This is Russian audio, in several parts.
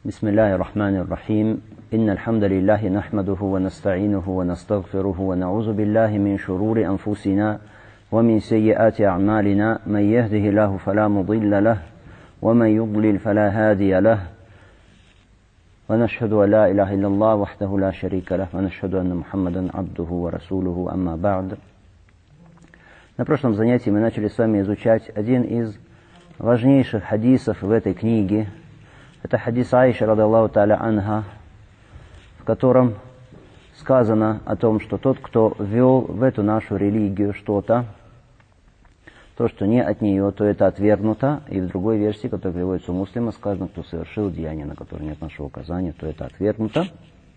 بسم الله الرحمن الرحيم إن الحمد لله نحمده ونستعينه ونستغفره ونعوذ بالله من شرور أنفسنا ومن سيئات أعمالنا من يهده الله فلا مضل له ومن يضلل فلا هادي له ونشهد أن لا إله إلا الله وحده لا شريك له ونشهد أن محمدا عبده ورسوله أما بعد. На прошлом занятии мы начали с вами изучать один из важнейших хадисов в этой книге. Это хадис Аиши, ради Аллаху та'аля анха, в котором сказано о том, что тот, кто ввел в эту нашу религию что-то, то, что не от нее, то это отвергнуто. И в другой версии, которая приводится у муслима, сказано, кто совершил деяние, на которое нет нашего указания, то это отвергнуто.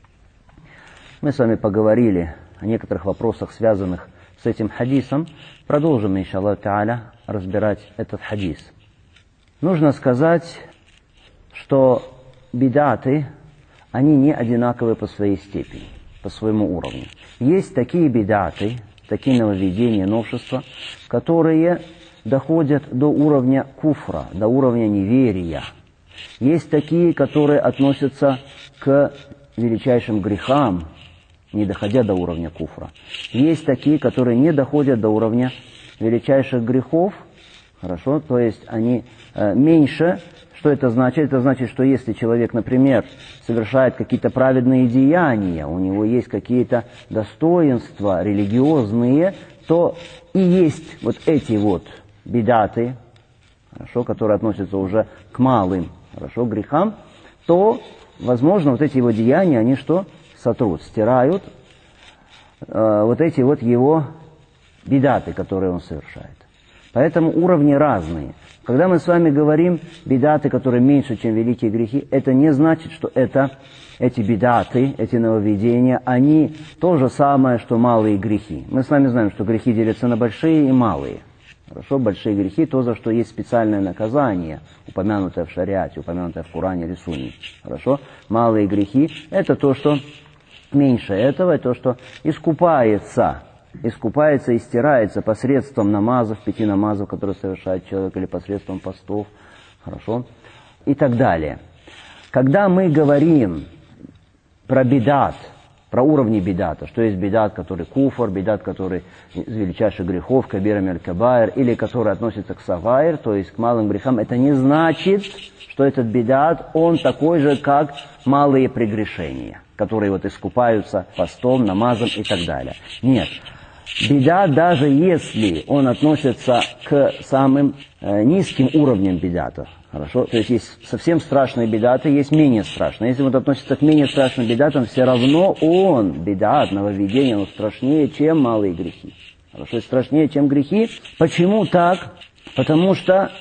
Мы с вами поговорили о некоторых вопросах, связанных с этим хадисом. Продолжим, иншаллаху та'аля, разбирать этот хадис. Нужно сказать, что бидаты, они не одинаковы по своей степени, по своему уровню. Есть такие бидаты, такие нововведения, новшества, которые доходят до уровня куфра, до уровня неверия. Есть такие, которые относятся к величайшим грехам, не доходя до уровня куфра. Есть такие, которые не доходят до уровня величайших грехов, хорошо, то есть они меньше. Что это значит? Это значит, что если человек, например, совершает какие-то праведные деяния, у него есть какие-то достоинства религиозные, то и есть вот эти вот бидаты, хорошо, которые относятся уже к малым, хорошо, грехам, то, возможно, вот эти его деяния, они что? Сотрут, стирают вот эти вот его бидаты, которые он совершает. Поэтому уровни разные. Когда мы с вами говорим бидаты, которые меньше, чем великие грехи, это не значит, что эти бидаты, эти нововведения, они то же самое, что малые грехи. Мы с вами знаем, что грехи делятся на большие и малые. Хорошо, большие грехи, то, за что есть специальное наказание, упомянутое в шариате, упомянутое в Коране или Сунне. Хорошо, малые грехи, это то, что меньше этого, то, что искупается и стирается посредством намазов, 5 намазов, которые совершает человек, или посредством постов, хорошо, и так далее. Когда мы говорим про бидат, про уровни бидата, что есть бидат, который куфр, бидат, который из величайших грехов, кабир аль-кабаир, или который относится к сагаир, то есть к малым грехам, это не значит, что этот бидат, он такой же, как малые прегрешения, которые вот искупаются постом, намазом и так далее. Нет. Бидат, даже если он относится к самым низким уровням бидатов, хорошо, то есть есть совсем страшные бидаты, есть менее страшные. Если он относится к менее страшным бидатам, все равно он, бидат, нововведение, он страшнее, чем малые грехи. Хорошо, страшнее, чем грехи. Почему так? Потому что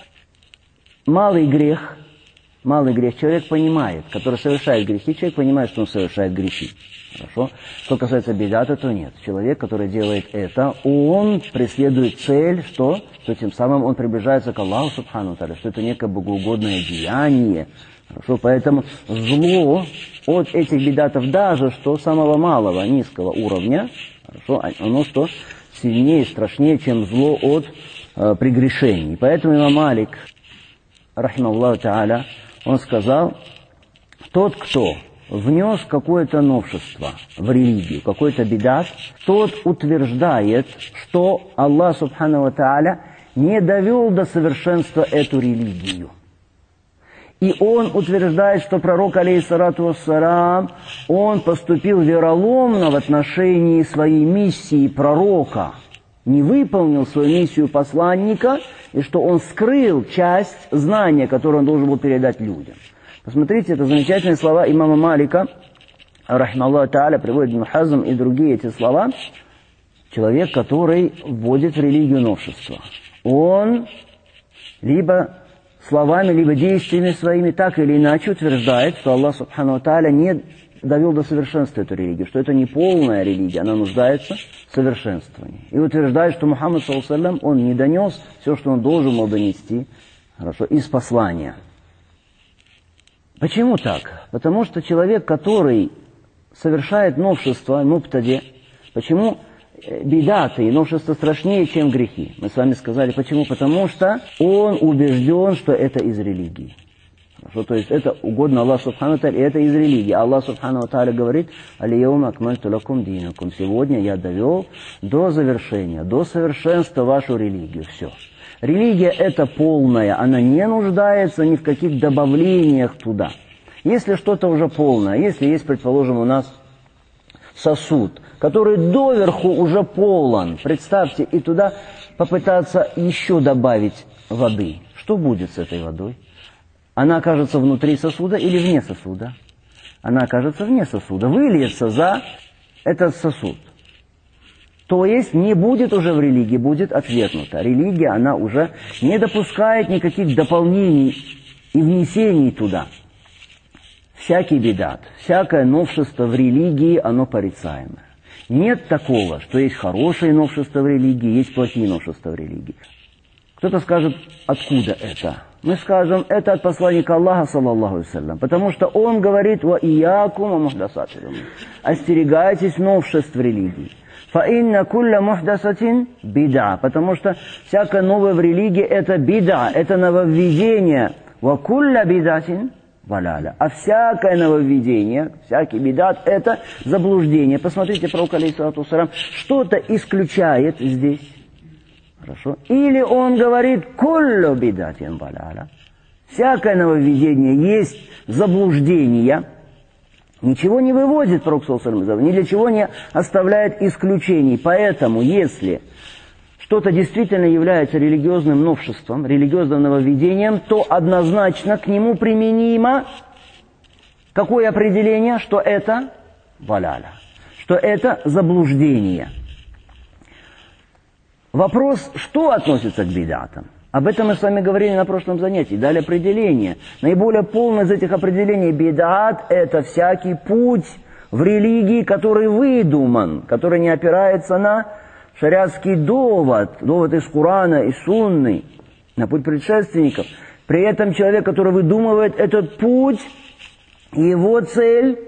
малый грех человек понимает, который совершает грехи, человек понимает, что он совершает грехи. Хорошо? Что касается бидата, то нет. Человек, который делает это, он преследует цель, что тем самым он приближается к Аллаху Субхану Тааля, что это некое богоугодное деяние. Хорошо? Поэтому зло от этих бидатов, даже что самого малого, низкого уровня, хорошо, оно что сильнее, страшнее, чем зло от прегрешений. Поэтому имам Малик, рахимахуллаху тааля, он сказал, тот, кто внес какое-то новшество в религию, какой-то бидат, тот утверждает, что Аллах Субхану ва Тааля не довел до совершенства эту религию. И он утверждает, что пророк, алейхиссалату вассалам, он поступил вероломно в отношении своей миссии пророка, не выполнил свою миссию посланника, и что он скрыл часть знания, которое он должен был передать людям. Посмотрите, это замечательные слова имама Малика, рахимахуллаху тааля, приводит Ибн Хазм и другие эти слова. Человек, который вводит в религию новшества, он либо словами, либо действиями своими так или иначе утверждает, что Аллах Субхану ва Тааля не довел до совершенства эту религию, что это не полная религия, она нуждается в совершенствовании. И утверждает, что Мухаммад, саллаллаху алейхи ва саллям, он не донес все, что он должен был донести, хорошо, из послания. Почему так? Потому что человек, который совершает новшество, мубтади, почему бидаты и новшества страшнее, чем грехи? Мы с вами сказали, почему? Потому что он убежден, что это из религии. Хорошо, то есть это угодно Аллаху Субхану ва Тааля, и это из религии. Аллах Субхану ва Тааля говорит: «Аль-яума акмальту лакум динакум». Сегодня я довел до завершения, до совершенства вашу религию. Все. Религия это полная, она не нуждается ни в каких добавлениях туда. Если что-то уже полное, если есть, предположим, у нас сосуд, который доверху уже полон, представьте, и туда попытаться еще добавить воды. Что будет с этой водой? Она окажется внутри сосуда или вне сосуда? Она окажется вне сосуда, выльется за этот сосуд. То есть не будет уже в религии, будет отвергнута. Религия, она уже не допускает никаких дополнений и внесений туда. Всякий бидат, всякое новшество в религии, оно порицаемое. Нет такого, что есть хорошие новшества в религии, есть плохие новшества в религии. Кто-то скажет, откуда это? Мы скажем, это от посланника Аллаха, саллаллаху алейхи ва саллям, потому что он говорит: «Ва иякум ва мухдасатил умур». Остерегайтесь новшеств в религии. «Фа инна кулля мухдасатин бида», потому что всякое новое в религии это бида, это нововведение. «Ва кулля бидатин валяля». А всякое нововведение, всякий бидат это заблуждение. Посмотрите, пророк алейхиссалату вассалям что-то исключает здесь. Хорошо. Или он говорит: «Куллю бидатин валяля». Всякое нововведение есть заблуждение. Ничего не выводит пророк саллаллаху алейхи ва саллям, ни для чего не оставляет исключений. Поэтому, если что-то действительно является религиозным новшеством, религиозным нововведением, то однозначно к нему применимо какое определение? Что это валяля, что это заблуждение. Вопрос, что относится к бидатам? Об этом мы с вами говорили на прошлом занятии, дали определение. Наиболее полное из этих определений: бидат – это всякий путь в религии, который выдуман, который не опирается на шариатский довод из Корана и Сунны, на путь предшественников. При этом человек, который выдумывает этот путь, его цель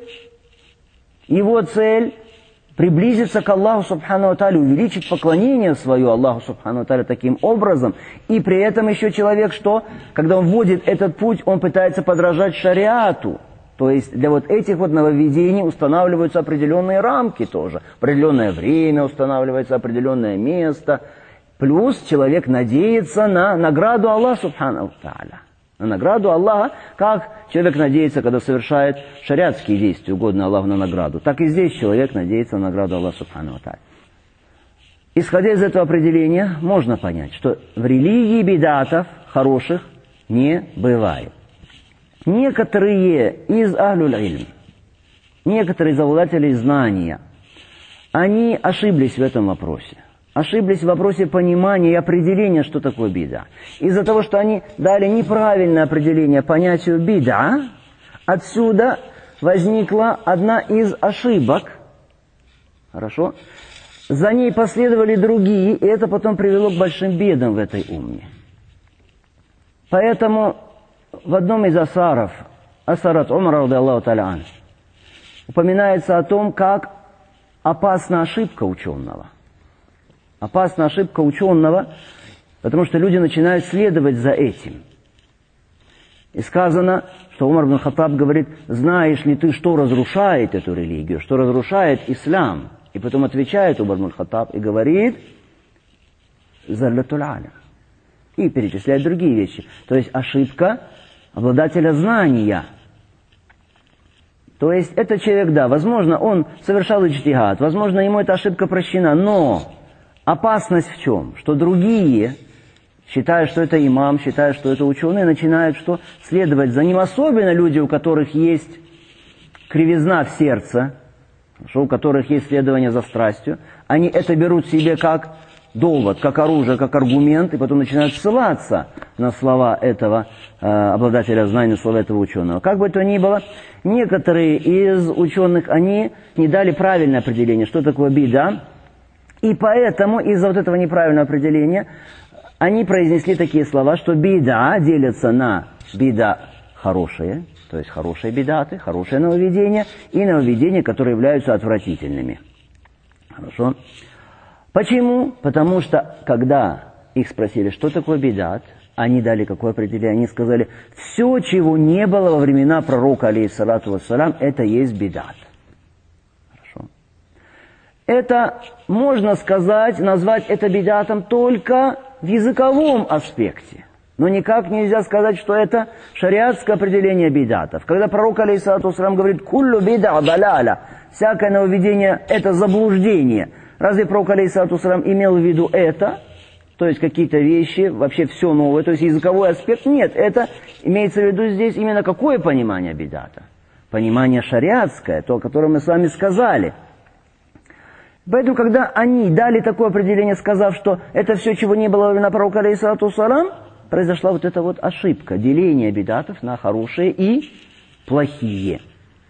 приблизиться к Аллаху Субхану ва Тааля, увеличить поклонение свое Аллаху Субхану ва Тааля таким образом. И при этом еще человек, что, когда он вводит этот путь, он пытается подражать шариату. То есть для вот этих вот нововведений устанавливаются определенные рамки тоже. Определенное время устанавливается, определенное место. Плюс человек надеется на награду Аллаха Субхану ва Тааля. На награду Аллаха, как человек надеется, когда совершает шариатские действия, угодно Аллаху на награду, так и здесь человек надеется на награду Аллаха Субхану ва Тааля. Исходя из этого определения, можно понять, что в религии бидатов хороших не бывает. Некоторые из ахлюль-илм, некоторые из обладателей знания, они ошиблись в этом вопросе. Ошиблись в вопросе понимания и определения, что такое бида. Из-за того, что они дали неправильное определение понятию бида, отсюда возникла одна из ошибок. Хорошо? За ней последовали другие, и это потом привело к большим бедам в этой умме. Поэтому в одном из асаров, асарат Умара радийаллаху та'аля анху, упоминается о том, как опасна ошибка ученого. Опасна ошибка ученого, потому что люди начинают следовать за этим. И сказано, что Умар ибн Хаттаб говорит: знаешь ли ты, что разрушает эту религию, что разрушает ислам? И потом отвечает Умар ибн Хаттаб и говорит: заллатуль алям. И перечисляет другие вещи. То есть ошибка обладателя знания. То есть этот человек, да, возможно, он совершал иджтихад, возможно, ему эта ошибка прощена, но опасность в чем? Что другие, считая, что это имам, считая, что это ученые, начинают что? Следовать за ним. Особенно люди, у которых есть кривизна в сердце, у которых есть следование за страстью, они это берут себе как довод, как оружие, как аргумент, и потом начинают ссылаться на слова этого обладателя знаний, на слова этого ученого. Как бы то ни было, некоторые из ученых, они не дали правильное определение, что такое бида, и поэтому из-за вот этого неправильного определения они произнесли такие слова, что бида делится на бида хорошие, то есть хорошие бидаты, хорошее нововведение, и нововведения, которые являются отвратительными. Хорошо? Почему? Потому что, когда их спросили, что такое бидат, Они дали какое определение? Они сказали, все, чего не было во времена пророка, алейхиссалату вассалям, это есть бидат. Хорошо. Это, можно сказать, назвать это бидатом только в языковом аспекте. Но никак нельзя сказать, что это шариатское определение бидатов. Когда пророк, алейхиссалату вассалям, говорит «Куллю бида далаля», всякое нововведение – это заблуждение. Разве пророк, алейхиссалату вассалям, имел в виду это? То есть какие-то вещи, вообще все новое, то есть языковой аспект? Нет, это имеется в виду здесь именно какое понимание бидата? Понимание шариатское, то, о котором мы с вами сказали. Поэтому, когда они дали такое определение, сказав, что это все, чего не было во времена пророка, алейхиссалату вассалям, произошла вот эта вот ошибка, деление бидатов на хорошие и плохие.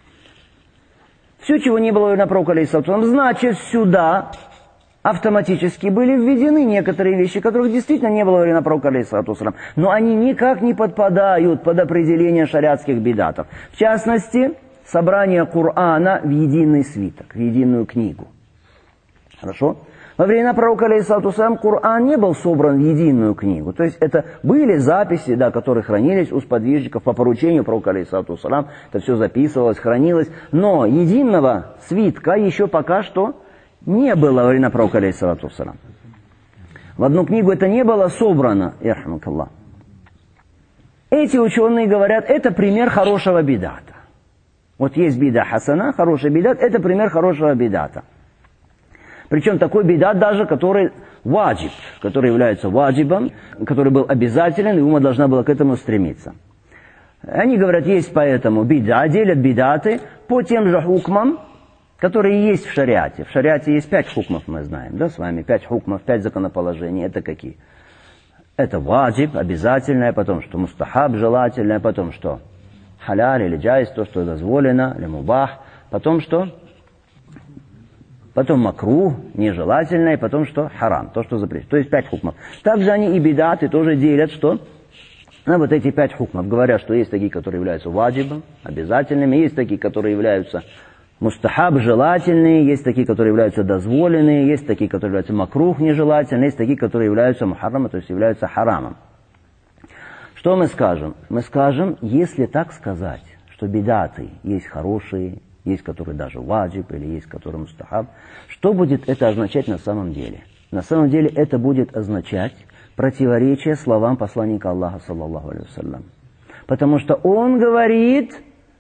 Все, чего не было во времена пророка, алейхиссалату вассалям, значит, сюда автоматически были введены некоторые вещи, которых действительно не было во времена пророка, алейхиссалату вассалям, но они никак не подпадают под определение шариатских бидатов. В частности, собрание Корана в единый свиток, в единую книгу. Хорошо? Во времена пророка, алейхиссалату вассалям, Коран не был собран в единую книгу. То есть это были записи, да, которые хранились у сподвижников по поручению пророка, алейхиссалату вассалям. Это все записывалось, хранилось. Но единого свитка еще пока что не было во времена пророка, алейхиссалату вассалям. В одну книгу это не было собрано. Ярхамакаллах. Эти ученые говорят, это пример хорошего бидата. Вот есть бида хасана, хороший бидат, это пример хорошего бидата. Причем такой бидат даже, который ваджиб, который является ваджибом, который был обязателен, и ума должна была к этому стремиться. Они говорят, есть поэтому бида, делят бидаты по тем же хукмам, которые есть в шариате. В шариате есть 5 хукмов, мы знаем, да, с вами, 5 хукмов, 5 законоположений. Это какие? Это ваджиб, обязательное, потом что мустахаб, желательное, потом что халяль или джайз, то, что дозволено, или мубах, потом что? Потом макрух, нежелательное, и потом что? Харам, то, что запрещено. То есть 5 хукмов. Также они и бидаты тоже делят, что? На вот эти 5 хукмов. Говорят, что есть такие, которые являются ваджибом, обязательными, есть такие, которые являются мустахаб, желательные, есть такие, которые являются дозволенные, есть такие, которые являются макрух, нежелательные, есть такие, которые являются мухаррамом, то есть являются харамом. Что мы скажем? Мы скажем, если так сказать, что бидаты есть хорошие, есть которые даже ваджиб, или есть которые мустахаб, что будет это означать на самом деле? На самом деле это будет означать противоречие словам посланника Аллаха, саллаллаху алейхи вассалям. Потому что он говорит,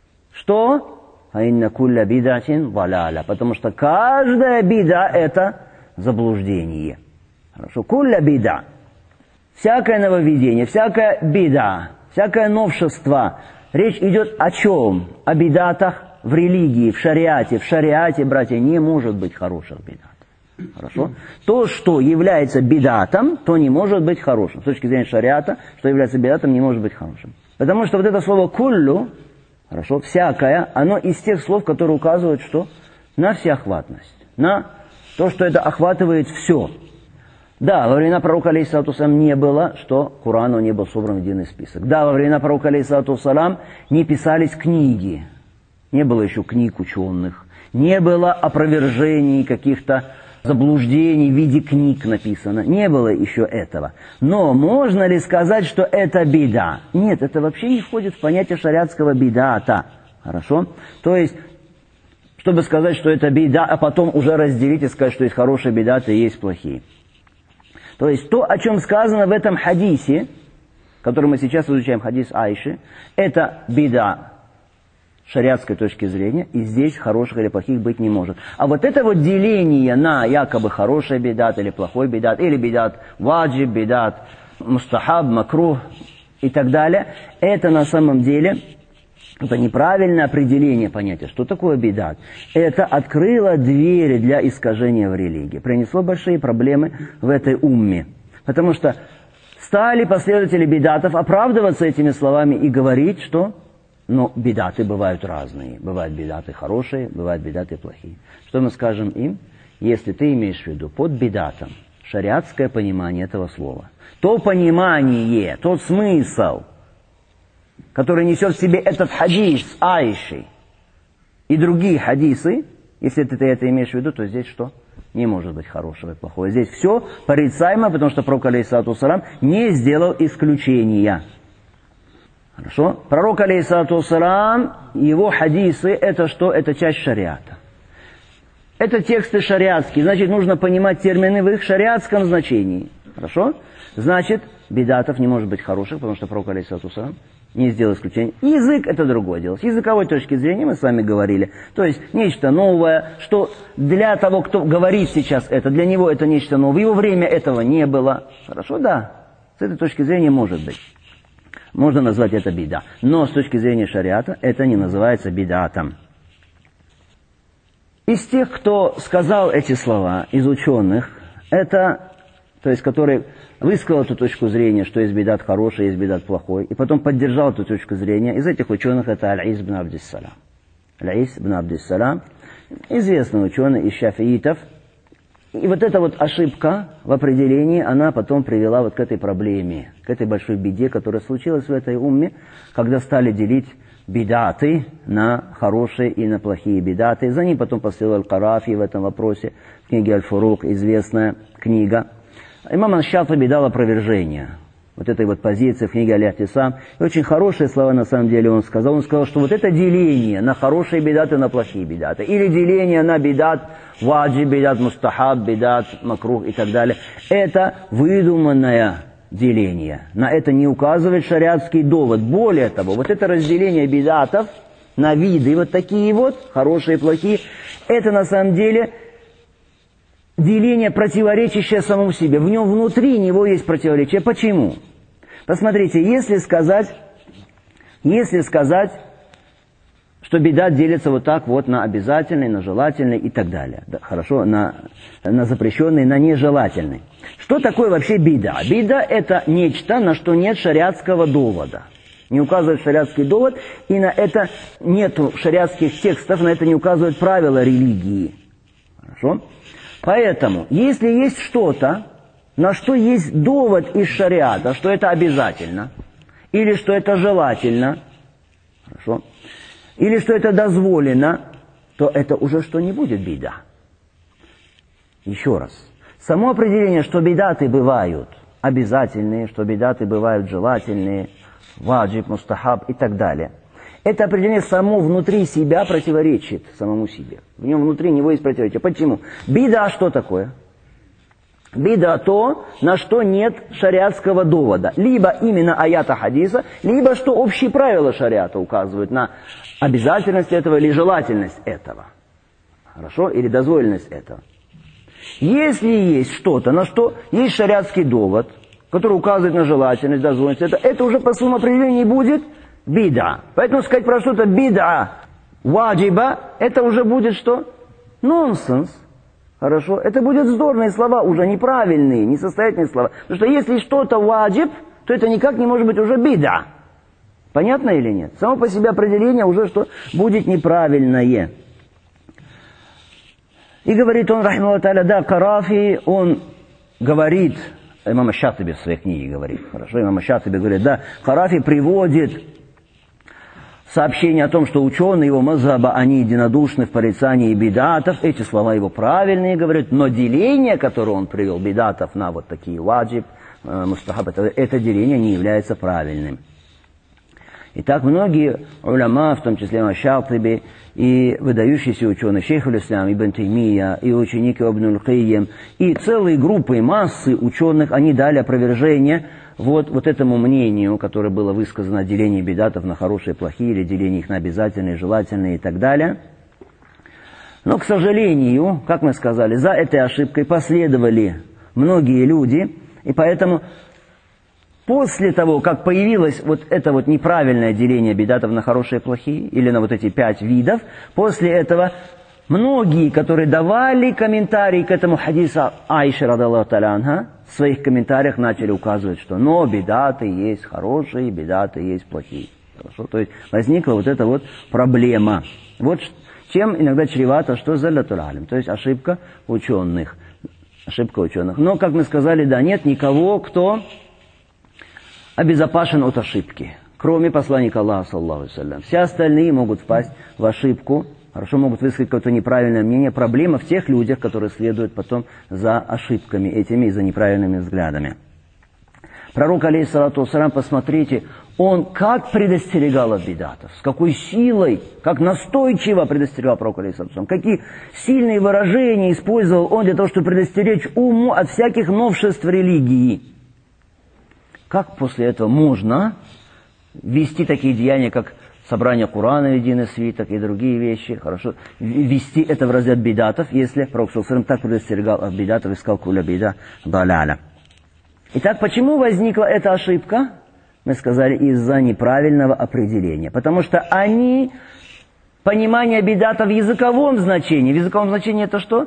что «Аинна кулля бидатин валяля», потому что каждая бида – это заблуждение. Хорошо, кулля бида. Всякое нововведение, всякая бида, всякое новшество. Речь идет о чем? О бидатах в религии, в шариате. В шариате, братья, не может быть хороших бидатов. Хорошо? То, что является бидатом, то не может быть хорошим. С точки зрения шариата, что является бидатом, не может быть хорошим. Потому что вот это слово «куллю», хорошо, «всякое», оно из тех слов, которые указывают, что на всеохватность, на то, что это охватывает все. Да, во времена пророка, алейхиссалату вассалям, не было, что Корану не был собран в единый список. Да, во времена пророка, алейхиссалату вассалям, не писались книги. Не было еще книг ученых, не было опровержений каких-то заблуждений в виде книг написано, не было еще этого. Но можно ли сказать, что это бида? Нет, это вообще не входит в понятие шариатского бидата. Хорошо? То есть, чтобы сказать, что это бида, а потом уже разделить и сказать, что есть хорошие бидаты и есть плохие. То есть, то, о чем сказано в этом хадисе, который мы сейчас изучаем, хадис Айши, это бида шариатской точки зрения, и здесь хороших или плохих быть не может. А вот это вот деление на якобы хороший бидат или плохой бидат, или бидат ваджиб, бидат мустахаб, макрух и так далее, это на самом деле это неправильное определение понятия. Что такое бидат? Это открыло двери для искажения в религии, принесло большие проблемы в этой умме. Потому что стали последователи бидатов оправдываться этими словами и говорить, что но бидаты бывают разные. Бывают бидаты хорошие, бывают бидаты плохие. Что мы скажем им? Если ты имеешь в виду под бидатом шариатское понимание этого слова, то понимание, тот смысл, который несет в себе этот хадис Айши и другие хадисы, Если ты это имеешь в виду, то здесь что? Не может быть хорошего и плохого. Здесь все порицаемо, потому что пророк, алейхиссалату вассалам, не сделал исключения. Хорошо? Пророк, алейхиссалату вассалам, его хадисы, это что? Это часть шариата. Это тексты шариатские, значит, нужно понимать термины в их шариатском значении. Хорошо? Значит, бидатов не может быть хороших, потому что пророк, алейхиссалату вассалам, не сделал исключения. Язык — это другое дело. С языковой точки зрения мы с вами говорили. То есть, нечто новое, что для того, кто говорит сейчас это, для него это нечто новое. В его время этого не было. Хорошо? Да. С этой точки зрения может быть. Можно назвать это бида. Но с точки зрения шариата это не называется бидатом. Из тех, кто сказал эти слова, из ученых, это, то есть, который высказал эту точку зрения, что есть бидат хороший, есть бидат плохой, и потом поддержал эту точку зрения, из этих ученых это Аль-Ис ибн Абдиссалам. Аль-Ис ибн Абдиссалам, известный ученый из шафиитов. И вот эта вот ошибка в определении, она потом привела вот к этой проблеме, к этой большой беде, которая случилась в этой умме, когда стали делить бидаты на хорошие и на плохие бидаты. За ним потом последовал Аль-Карафи в этом вопросе, в книге Аль-Фурук, известная книга. Имам Аш-Шатиби дал опровержение вот этой вот позиции в книге Аль-Ихтисам. И очень хорошие слова на самом деле он сказал. Он сказал, что вот это деление на хорошие бидаты и на плохие бидаты, или деление на бидат ваджиб, бидат мустахаб, бидат макрух и так далее, это выдуманное деление. На это не указывает шариатский довод. Более того, вот это разделение бидатов на виды, вот такие вот, хорошие и плохие, это на самом деле деление, противоречащее самому себе. В нем внутри него есть противоречие. Почему? Посмотрите, если сказать, что бидат делится вот так вот на обязательный, на желательный и так далее. Да, хорошо, на запрещенный, на нежелательный. Что такое вообще бида? Бида — это нечто, на что нет шариатского довода. Не указывает шариатский довод, и на это нету шариатских текстов, на это не указывают правила религии. Хорошо? Поэтому, если есть что-то, на что есть довод из шариата, что это обязательно, или что это желательно, хорошо, или что это дозволено, то это уже что не будет бида. Еще раз. Само определение, что бидаты бывают обязательные, что бидаты бывают желательные, ваджиб, мустахаб и так далее, это определение само внутри себя противоречит самому себе. В нем внутри него есть противоречие. Почему? Бида что такое? Бида то, на что нет шариатского довода. Либо именно аята хадиса, либо что общие правила шариата указывают на обязательность этого или желательность этого. Хорошо? Или дозволенность этого. Если есть что-то, на что есть шариатский довод, который указывает на желательность, дозволенность, это уже по своему определению будет бида. Поэтому сказать про что-то бида, ваджиба, это уже будет что? Нонсенс. Хорошо? Это будут вздорные слова, уже неправильные, несостоятельные слова. Потому что если что-то ваджиб, то это никак не может быть уже бида. Понятно или нет? Само по себе определение уже что будет неправильное. И говорит он, рахимахуллаху тааля, да, Карафи, он говорит, имам Аш-Шатиби в своей книге говорит, хорошо, имам Аш-Шатиби говорит, да, Карафи приводит сообщение о том, что ученые его мазхаба, они единодушны в порицании бидатов. Эти слова его правильные, говорят, но деление, которое он привел, бидатов на вот такие ваджиб, мустахаб, это деление не является правильным. Итак, многие уляма, в том числе Аш-Шатиби, и выдающиеся ученые, шейх аль-Ислам, Ибн Таймия, и ученики Ибн аль-Каййим, и целые группы, массы ученых, они дали опровержение вот этому мнению, которое было высказано о делении бидатов на хорошие и плохие, или делении их на обязательные, желательные и так далее. Но, к сожалению, как мы сказали, за этой ошибкой последовали многие люди, и поэтому после того, как появилось вот это вот неправильное деление бидатов на хорошие и плохие, или на вот эти 5 видов, после этого многие, которые давали комментарии к этому хадису Аиши, радаллаху та'аля анха, в своих комментариях начали указывать, что но бидаты есть хорошие, бидаты есть плохие. Хорошо? То есть возникла вот эта вот проблема. Вот чем иногда чревато, что заллатуль алим, то есть ошибка ученых. Ошибка ученых. Но, как мы сказали, да, нет никого, кто обезопасен от ошибки, кроме посланника Аллаха, саллаллаху алейхи ва саллям. Все остальные могут впасть в ошибку хорошо, могут высказать какое-то неправильное мнение. Проблема в тех людях, которые следуют потом за ошибками этими и за неправильными взглядами. Пророк, алейхиссалату вассалям, посмотрите, он как предостерегал от бидатов, с какой силой, как настойчиво предостерегал пророк, алейхиссалату вассалям, какие сильные выражения использовал он для того, чтобы предостеречь уму от всяких новшеств религии. Как после этого можно вести такие деяния, как собрание Корана в единый свиток и другие вещи, хорошо, вести это в разряд бидатов, если пророк ﷺ так предостерегал от бидатов и сказал куля бида даляля. Итак, почему возникла эта ошибка? Мы сказали, из-за неправильного определения. Потому что они, понимание бидата в языковом значении. В языковом значении это что?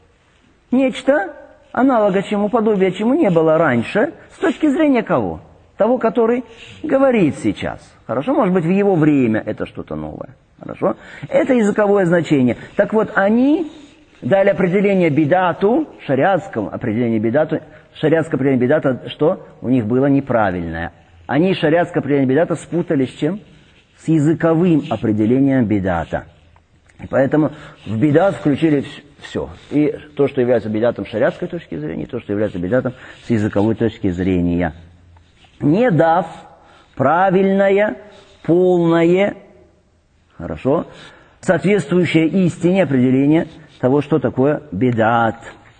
Нечто, аналога чему, подобие чему не было раньше, с точки зрения кого? Того, который говорит сейчас. Хорошо? Может быть, в его время это что-то новое. Хорошо? Это языковое значение. Так вот, они дали определение бидату, шариатскому определению бидату. Шариатское определение бидата, что у них было неправильное. Они шариатское определение бидата спутали с чем? С языковым определением бидата. И поэтому в бидат включили все. И то, что является бидатом с шариатской точки зрения, и то, что является бидатом с языковой точки зрения. Не дав правильное, полное, хорошо, соответствующее истине определение того, что такое бидат.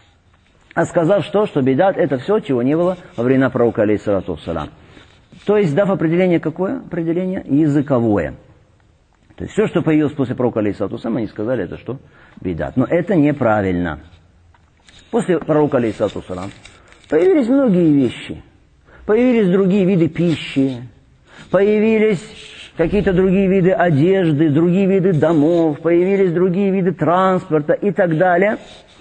А сказав что бидат это все, чего не было во времена пророка, алейхиссалату вассалям. То есть, дав определение какое? Определение языковое. То есть, все, что появилось после пророка, алейхиссалату вассалям, они сказали, это что? Бидат. Но это неправильно. После пророка, алейхиссалату вассалям, появились многие вещи. Появились другие виды пищи. Появились какие-то другие виды одежды, другие виды домов. Появились другие виды транспорта и так далее.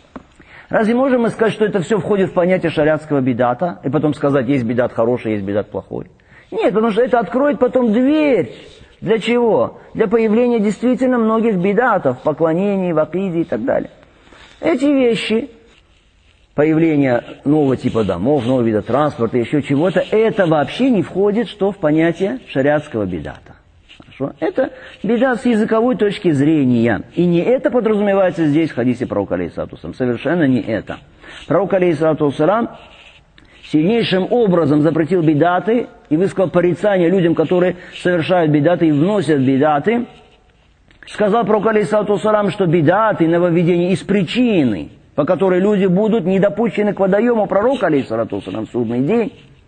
Разве можем мы сказать, что это все входит в понятие шариатского бидата, и потом сказать, есть бидат хороший, есть бидат плохой? Нет, потому что это откроет потом дверь. Для чего? Для появления действительно многих бидатов, поклонений, в акиде и так далее. Эти вещи, появление нового типа домов, нового вида транспорта, еще чего-то, это вообще не входит что в понятие шариатского бидата. Хорошо? Это бидат с языковой точки зрения. И не это подразумевается здесь в хадисе пророка, алейхиссалату вассалям. Совершенно не это. Пророк, алейхиссалату вассалям, сильнейшим образом запретил бидаты и высказал порицание людям, которые совершают бидаты и вносят бидаты. Сказал пророк, алейхиссалату вассалям, что бидаты, нововведения из причины, по которой люди будут недопущены к водоему пророка, алейхиссалату вассалям, в судный день.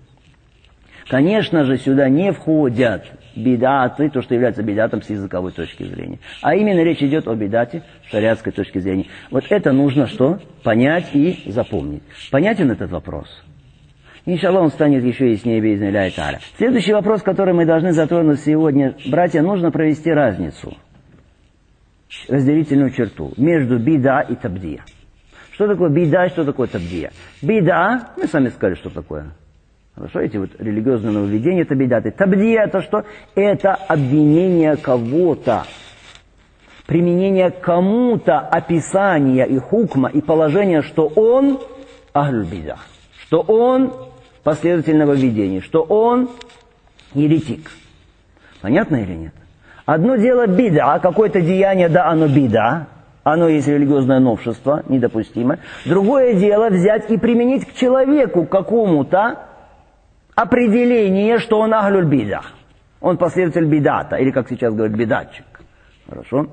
Конечно же, сюда не входят бидаты, то, что является бидатом с языковой точки зрения. А именно речь идет о бидате с шариатской точки зрения. Вот это нужно что? Понять и запомнить. Понятен этот вопрос? Иншаллах, он станет еще яснее би'изни-ллахи тааля. Следующий вопрос, который мы должны затронуть сегодня. Братья, нужно провести разницу, разделительную черту между бида и табдия. Что такое бида и что такое табдия? Бида, мы сами сказали, что такое. Хорошо, эти вот религиозные нововведения, это бидаты. Табдия это что? Это обвинение кого-то, применение кому-то описания и хукма, и положения, что он ахль бида, что он последователь нововведений, что он еретик. Понятно или нет? Одно дело бида, какое-то деяние, да, оно бида, оно есть религиозное новшество, недопустимо. Другое дело взять и применить к человеку какому-то определение, что он ахлюль бида. Он последователь бидата, или, как сейчас говорят, бидатчик. Хорошо?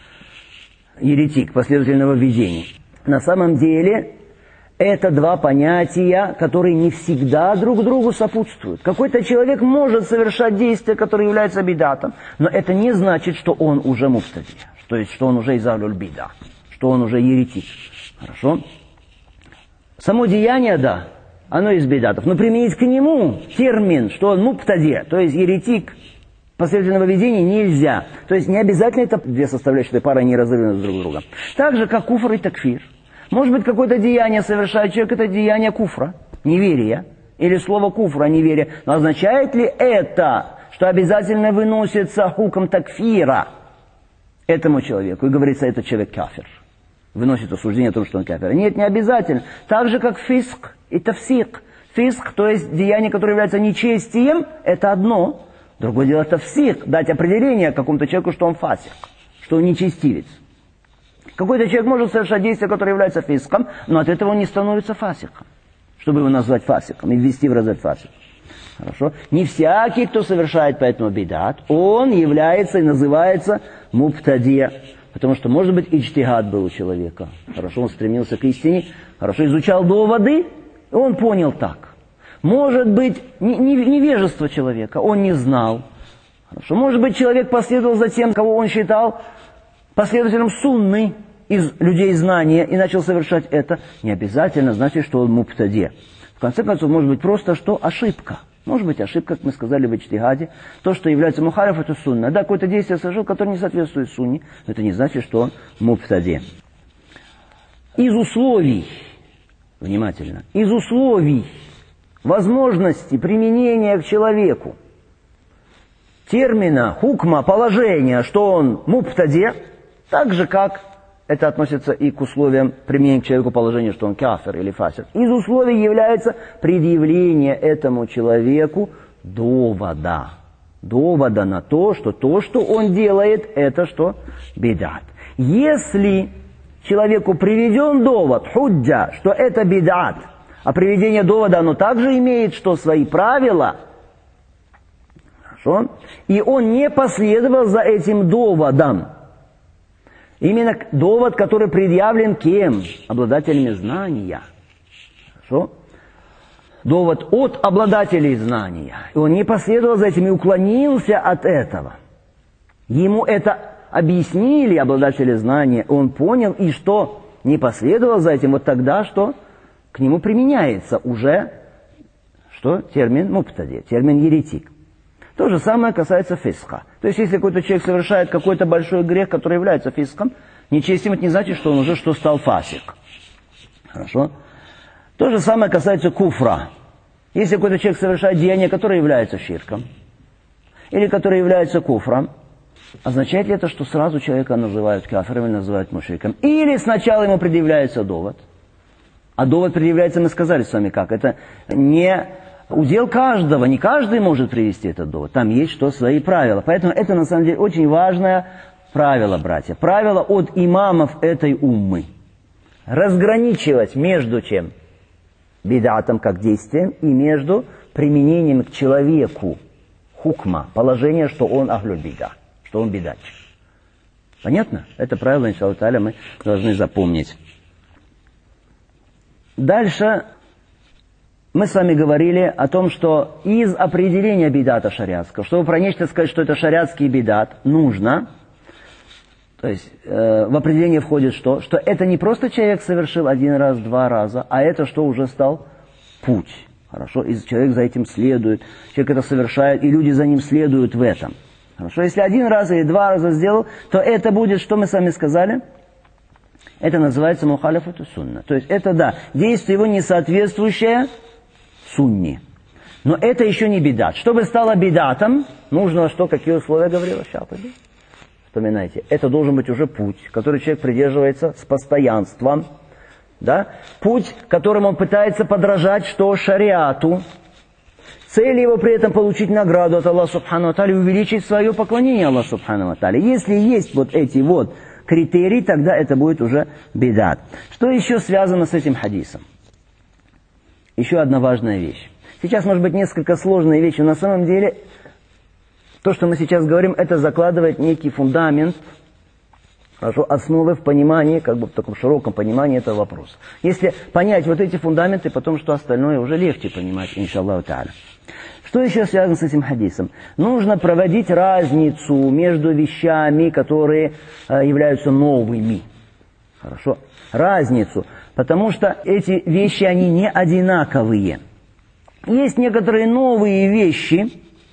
Еретик, последователь нововведений. На самом деле, это два понятия, которые не всегда друг другу сопутствуют. Какой-то человек может совершать действия, которые являются бидатом, но это не значит, что он уже муфтади, то есть, что он уже из ахлюль бида, что он уже еретик. Хорошо? Само деяние, да, оно из бидатов. Но применить к нему термин, что он муптади, то есть еретик, последователь нововведений, нельзя. То есть не обязательно это две составляющие пары неразрывны друг с другом. Так же, как куфр и такфир. Может быть, какое-то деяние совершает человек, это деяние куфра, неверия. Или слово куфра, неверие. Но означает ли это, что обязательно выносится хукм такфира этому человеку? И говорится, этот человек кафир. Выносит осуждение о том, что он кафир. Нет, не обязательно. Так же, как фиск и тафсик. Фиск, то есть деяние, которое является нечестием, это одно. Другое дело тафсик. Дать определение какому-то человеку, что он фасик, что он нечестивец. Какой-то человек может совершать действие, которое является фиском, но от этого он не становится фасиком, чтобы его назвать фасиком и ввести в разряд фасика. Хорошо? Не всякий, кто совершает поэтому бидат, он является и называется мубтадия. Потому что, может быть, иджтихад был у человека. Хорошо, он стремился к истине, хорошо изучал доводы, и он понял так. Может быть, невежество человека, он не знал. Хорошо, может быть, человек последовал за тем, кого он считал последователем сунны из людей знания, и начал совершать это. Не обязательно значит, что он мубтади. В конце концов, может быть, просто что ошибка. Может быть, ошибка, как мы сказали в иджтихаде. То, что является мухалиф, это сунна. Да, какое-то действие совершил, которое не соответствует сунне. Но это не значит, что он мубтади. Из условий, внимательно, из условий возможности применения к человеку термина, хукма, положения, что он мубтади, так же, как это относится и к условиям применения к человеку положения, что он кафир или фасик. Из условий является предъявление этому человеку довода. Довода на то, что он делает, это что? Бидат. Если человеку приведен довод, худжа, что это бидат, а приведение довода, оно также имеет что свои правила, хорошо? И он не последовал за этим доводом. Именно довод, который предъявлен кем? Обладателями знания. Хорошо? Довод от обладателей знания. И он не последовал за этим и уклонился от этого. Ему это объяснили обладатели знания, он понял, и что не последовал за этим, вот тогда что? К нему применяется уже что? Термин мубтади, термин еретик. То же самое касается фиска. То есть, если какой-то человек совершает какой-то большой грех, который является фиском, нечестивым, это не значит, что он уже стал фасик. Хорошо? То же самое касается куфра. Если какой-то человек совершает деяние, которое является ширком, или которое является куфром, означает ли это, что сразу человека называют кафиром или называют мушриком? Или сначала ему предъявляется довод, а довод предъявляется, мы сказали с вами как, это не удел каждого, не каждый может привести этот довод. Там есть что свои правила. Поэтому это на самом деле очень важное правило, братья. Правило от имамов этой уммы. Разграничивать между чем? Бидатом как действием и между применением к человеку хукма, положение, что он ахлюль бида, что он бидатчик. Понятно? Это правило, иншаллах тааля, мы должны запомнить. Дальше мы с вами говорили о том, что из определения бидата шариатского, чтобы про нечто сказать, что это шариатский бидат, нужно, то есть в определение входит что? Что это не просто человек совершил один раз, два раза, а это что уже стал путь. Хорошо? И человек за этим следует, человек это совершает, и люди за ним следуют в этом. Хорошо? Если один раз или два раза сделал, то это будет, что мы с вами сказали? Это называется мухалифату сунна. То есть это, да, действие его не соответствующее сунне. Но это еще не бидат. Чтобы стало бидатом, нужно что, какие условия говорила Шатаби? Вспоминайте, это должен быть уже путь, который человек придерживается с постоянством. Да? Путь, которым он пытается подражать, что шариату. Цель его при этом получить награду от Аллаха Субхану ва Тааля и увеличить свое поклонение Аллаху Субхану ва Тааля. Если есть вот эти вот критерии, тогда это будет уже бидат. Что еще связано с этим хадисом? Еще одна важная вещь. Сейчас, может быть, несколько сложные вещи, но на самом деле то, что мы сейчас говорим, это закладывает некий фундамент, хорошо, основы в понимании, как бы в таком широком понимании этого вопроса. Если понять вот эти фундаменты, потом что остальное уже легче понимать, иншаллаху тааля. Что еще связано с этим хадисом? Нужно проводить разницу между вещами, которые являются новыми. Хорошо? Разницу. Потому что эти вещи, они не одинаковые. Есть некоторые новые вещи,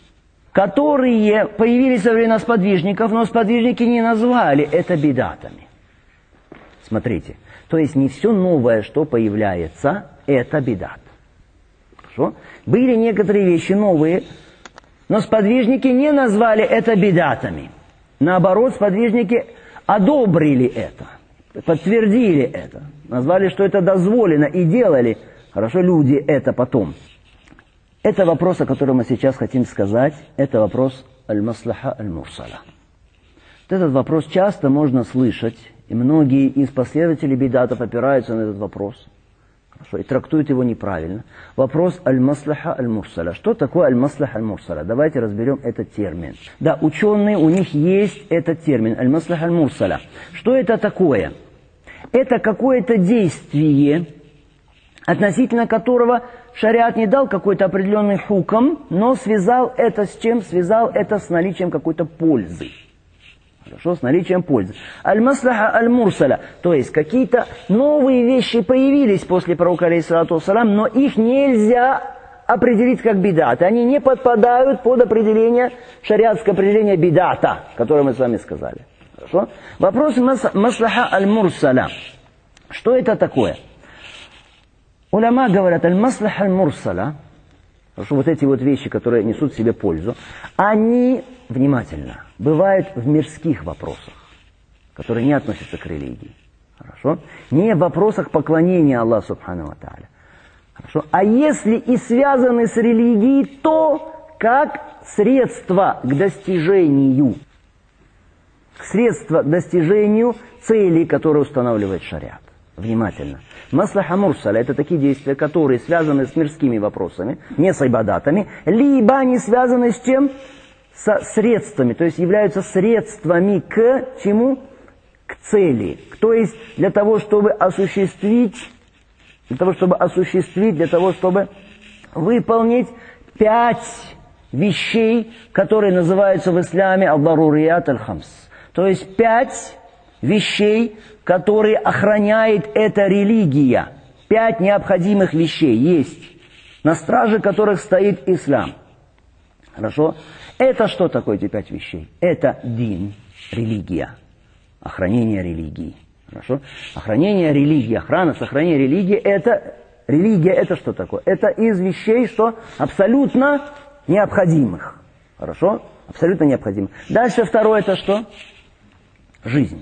которые появились во время сподвижников, но сподвижники не назвали это бидатами. Смотрите. То есть не все новое, что появляется, это бидат. Хорошо? Были некоторые вещи новые, но сподвижники не назвали это бидатами. Наоборот, сподвижники одобрили это, подтвердили это, назвали, что это дозволено, и делали, хорошо, люди это потом. Это вопрос, о котором мы сейчас хотим сказать, это вопрос аль-маслаха аль-мурсала. Вот этот вопрос часто можно слышать И многие из последователей бидатов опираются на этот вопрос. Хорошо, и трактуют его неправильно. Вопрос аль-маслаха аль-мурсаля. Что такое аль-маслаха аль-мурсаля? Давайте разберем этот термин. Да, ученые, у них есть этот термин аль-маслаха аль-мурсаля. Что это такое? Это какое-то действие, относительно которого шариат не дал какой-то определенный хукм, но связал это с чем? Связал это с наличием какой-то пользы. Хорошо, с наличием пользы. Аль-маслаха аль-мурсаля, то есть какие-то новые вещи появились после пророка, алейхиссалату вассалам, но их нельзя определить как бидаты. Они не подпадают под определение, шариатское определение бидата, которое мы с вами сказали. Хорошо? Вопрос маслаха аль-мурсаля. Что это такое? Уляма говорят, аль-маслаха аль-мурсаля, что вот эти вот вещи, которые несут в себе пользу, они, внимательно, бывают в мирских вопросах, которые не относятся к религии. Хорошо? Не в вопросах поклонения Аллаху Субхану ва Тааля. Хорошо? А если и связаны с религией, то как средство к достижению цели, которые устанавливает шариат. Внимательно. Маслаха мурсаля — это такие действия, которые связаны с мирскими вопросами, не с ибадатами, либо они связаны с чем? Со средствами, то есть являются средствами к чему? К цели. То есть для того, чтобы осуществить, для того, чтобы выполнить 5 вещей, которые называются в исламе аль-дарурият аль-хамс. То есть 5 вещей, которые охраняет эта религия. 5 необходимых вещей есть, на страже которых стоит ислам. Хорошо? Это что такое эти 5 вещей? Это дин, религия, охранение религии. Хорошо? Охранение религии, сохранение религии, религия это что такое? Это из вещей, что абсолютно необходимых. Хорошо? Абсолютно необходимых. Дальше второе это что? Жизнь.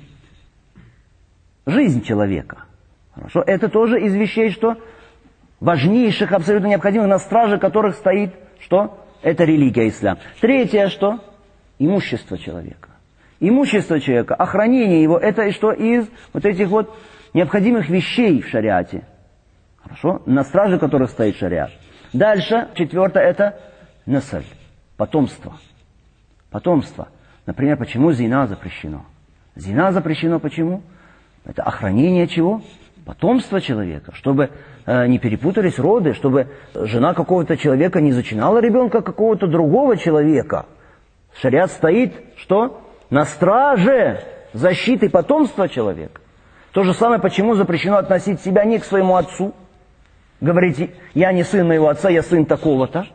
Жизнь человека. Хорошо? Это тоже из вещей, что важнейших, абсолютно необходимых, на страже которых стоит что? Это религия, ислам. Третье что? Имущество человека. Имущество человека, охранение его, это что из вот этих вот необходимых вещей в шариате. Хорошо? На страже которых стоит шариат. Дальше, четвертое, это насль, потомство. Потомство. Например, почему зина запрещено? Зина запрещено почему? Это охранение чего? Потомства человека, чтобы не перепутались роды, чтобы жена какого-то человека не зачинала ребенка какого-то другого человека. Шариат стоит, что? На страже защиты потомства человека. То же самое, почему запрещено относить себя не к своему отцу. Говорите, я не сын моего отца, я сын такого-то.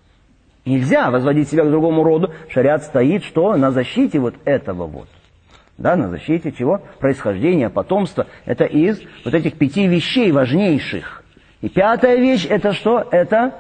Нельзя возводить себя к другому роду. Шариат стоит, что? На защите вот этого вот. Да, на защите чего? Происхождения, потомства. Это из вот этих 5 вещей важнейших. И 5-я вещь, это что? Это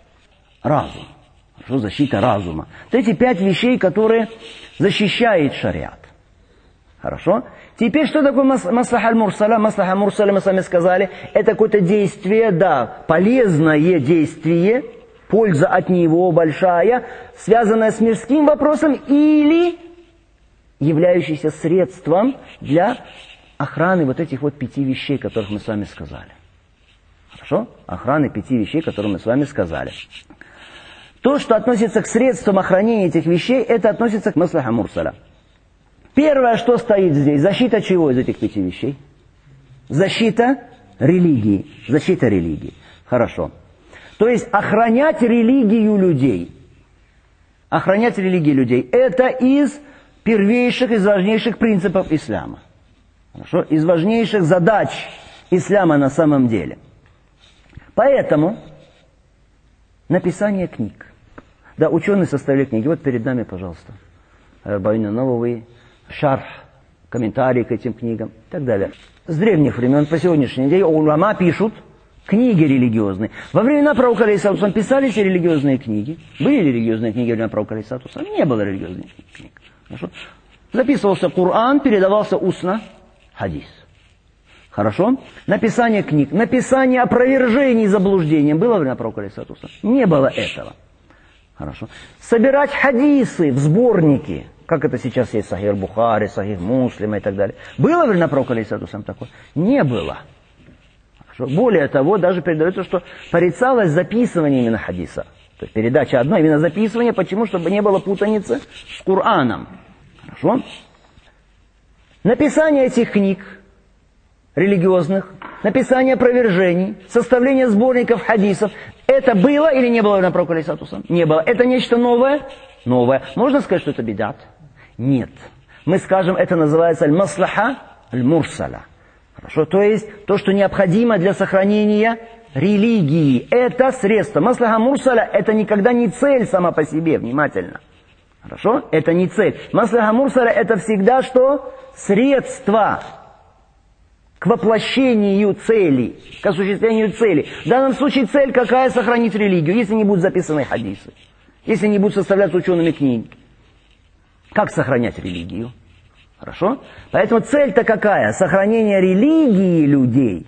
разум. Что защита разума? Вот эти 5 вещей, которые защищает шариат. Хорошо? Теперь, что такое маслаха аль-мурсаля? Маслаха аль-мурсаля, мы с вами сказали, это какое-то действие, да, полезное действие, польза от него большая, связанная с мирским вопросом или являющийся средством для охраны вот этих вот 5 вещей, которых мы с вами сказали. Хорошо? Охраны 5 вещей, которые мы с вами сказали. То, что относится к средствам охранения этих вещей, это относится к маслаха мурсаля. Первое, что стоит здесь, защита чего из этих 5 вещей? Защита религии. Защита религии. Хорошо. То есть охранять религию людей. Охранять религию людей. Это из первейших, из важнейших принципов ислама. Хорошо? Из важнейших задач ислама на самом деле. Поэтому написание книг. Да, ученые составили книги. Вот перед нами, пожалуйста. Арбаин Навави, шарх, комментарии к этим книгам и так далее. С древних времен по сегодняшний день уляма пишут книги религиозные. Во времена пророка алейхиссалату писались религиозные книги. Были религиозные книги во времена пророка алейхиссалату? Не было религиозных книг. Хорошо? Записывался Коран, передавался устно хадис. Хорошо? Написание книг, написание опровержений заблуждением было во время пророка алейхиссалату? Не было этого. Хорошо. Собирать хадисы в сборники, Как это сейчас есть Сахих Бухари, Сахих Муслима и так далее. Было во времена пророка алейхиссалату вассалям такое? Не было. Более того, даже передается, что порицалось записывание именно хадиса. То есть передача одной, именно записывание. Почему? Чтобы не было путаницы с Кораном. Хорошо? Написание этих книг религиозных, написание опровержений, составление сборников хадисов. Это было или не было на пророка алейхиссалату вассалям? Не было. Это нечто новое? Новое. Можно сказать, что это бидат? Нет. Мы скажем, это называется аль-маслаха аль-мурсаля. Хорошо? То есть, то, что необходимо для сохранения религии. Это средство. Маслаха мурсаля – это никогда не цель сама по себе. Внимательно. Хорошо? Это не цель. Маслаха мурсаля – это всегда что? Средство к воплощению цели, к осуществлению цели. В данном случае цель какая? Сохранить религию, если не будут записаны хадисы, если не будут составляться учеными книги. Как сохранять религию? Хорошо? Поэтому цель-то какая? Сохранение религии людей.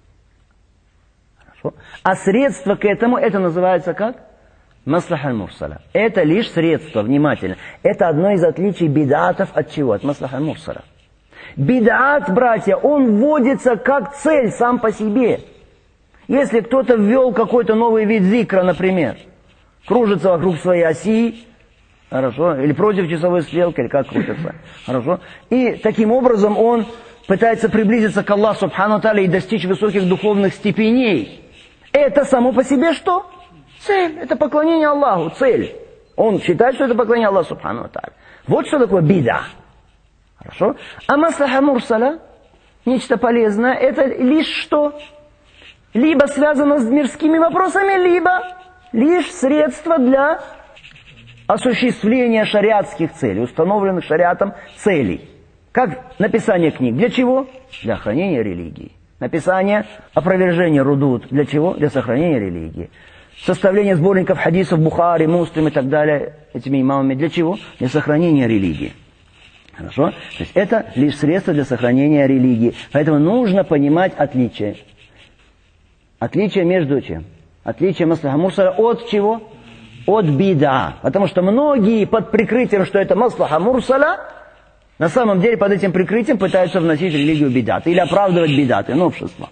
Хорошо? А средство к этому, это называется как? Маслаха аль-мурсаля. Это лишь средство, внимательно. Это одно из отличий бидатов от чего? От маслаха аль-мурсаля. Бидат, братья, он вводится как цель сам по себе. Если кто-то ввел какой-то новый вид зикра, например, кружится вокруг своей оси, хорошо, или против часовой стрелки, или как крутится, хорошо, и таким образом он пытается приблизиться к Аллаху Субхану Тааля и достичь высоких духовных степеней. Это само по себе что? Цель. Это поклонение Аллаху, цель. Он считает, что это поклонение Аллаху Субхану Тааля. Вот что такое бида. Хорошо? А маслаха мурсаля, нечто полезное, это лишь что? Либо связано с мирскими вопросами, либо лишь средство для осуществления шариатских целей, установленных шариатом целей. Как написание книг. Для чего? Для охранения религии. Написание опровержения рудут. Для чего? Для сохранения религии. Составление сборников хадисов Бухари, Муслим и так далее этими имамами. Для чего? Для сохранения религии. Хорошо? То есть это лишь средство для сохранения религии. Поэтому нужно понимать отличие. Отличие между чем? Отличие маслаха мурсаля от чего? От бида. Потому что многие под прикрытием, что это маслаха мурсаля, на самом деле под этим прикрытием пытаются вносить религию бидат. Или оправдывать бидаты, новшества.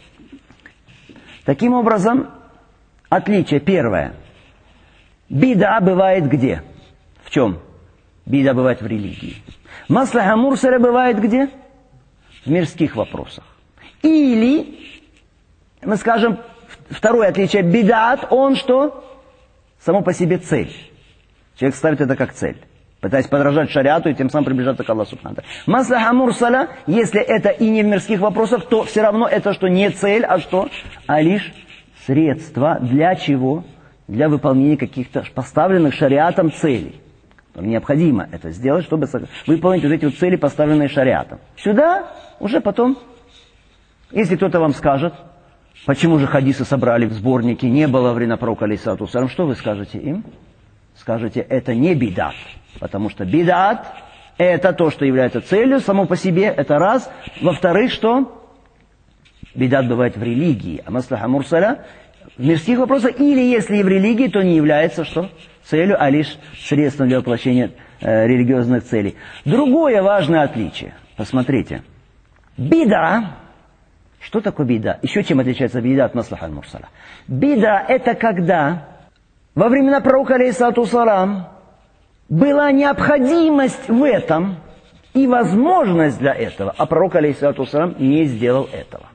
Таким образом, отличие первое. Бида бывает где? В чем? Бида бывает в религии. Маслаха мурсаля бывает где? В мирских вопросах. Или, мы скажем, второе отличие, бидат, он что? Само по себе цель. Человек ставит это как цель, пытаясь подражать шариату и тем самым приближаться к Аллаху Субхану. Маслаха мурсаля, если это и не в мирских вопросах, то все равно это что? Не цель, а что? А лишь средство. Для чего? Для выполнения каких-то поставленных шариатом целей. Необходимо это сделать, чтобы выполнить вот эти вот цели, поставленные шариатом. Сюда уже потом, если кто-то вам скажет, почему же хадисы собрали в сборнике, не было во время пророка алейхиссалату вассалям, что вы скажете им? Скажете, это не бидат, потому что бидат – это то, что является целью, само по себе, это раз. Во-вторых, что? Бидат бывает в религии, а маслаха мурсаля в мирских вопросах, или если и в религии, то не является что? Целью, а лишь средством для воплощения религиозных целей. Другое важное отличие. Посмотрите. Бида. Что такое бида? Еще чем отличается бида от маслаха аль-мурсаля? Бида – это когда во времена пророка алейхиссалату вассалям была необходимость в этом и возможность для этого, а пророк алейхиссалату вассалям не сделал этого.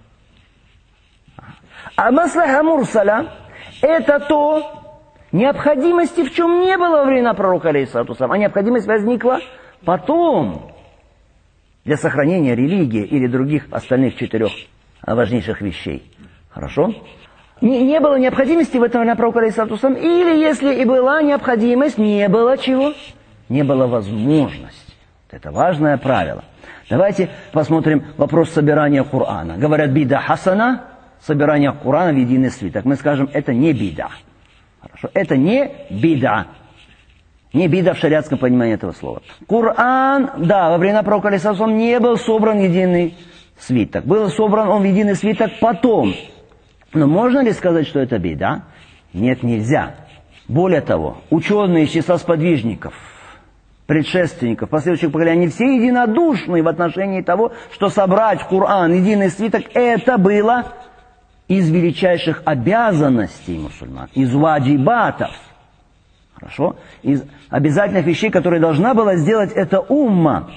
А маслаха мурсаля – это то, необходимости в чем не было во времена пророка алейхиссалату вассалям, а необходимость возникла потом для сохранения религии или других остальных 4 важнейших вещей. Хорошо? Не было необходимости в этом во время пророка алейхиссалату вассалям, или если и была необходимость, не было чего? Не было возможности. Это важное правило. Давайте посмотрим вопрос собирания Корана. Говорят, бида хасана, собирание Корана в единый свиток. Мы скажем, это не бида. Хорошо? Это не бида. Не бида в шариатском понимании этого слова. Коран, да, во времена пророка алейхиссалату вассалям не был собран единый свиток. Был собран он в единый свиток потом. Но можно ли сказать, что это бида? Нет, нельзя. Более того, ученые из числа сподвижников предшественников, последующих поколений, они все единодушны в отношении того, что собрать Коран, единый свиток, это было из величайших обязанностей мусульман, из ваджибатов. Хорошо? Из обязательных вещей, которые должна была сделать эта умма.